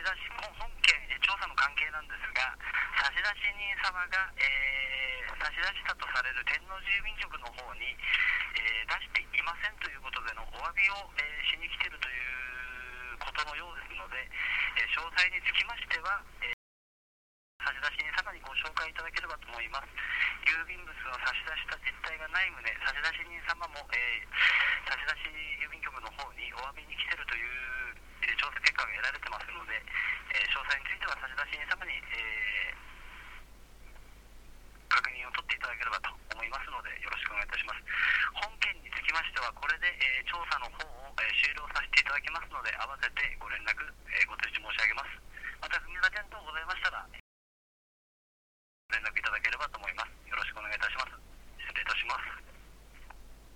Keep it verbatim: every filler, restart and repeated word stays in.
し本件調査の関係なんですが、差出人様が、えー、差し出したとされる天王寺郵便局の方に、えー、出していませんということでのお詫びを、えー、しに来ているということのようですので、えー、詳細につきましては、えー、差出人様にご紹介いただければと思います。郵便物を差し出した実態がない旨、差出人様も、えー、差出郵便局の方にお詫びに来ているという、えー、調査結果が得られてますので、えー、詳細については差出人様に、えー、確認を取っていただければと思いますので、よろしくお願いいたします。本件につきましてはこれで、えー、調査の方を、えー、終了させていただきますので、合わせてご連絡、えー、ご通知申し上げます。また、踏み立て等ございましたら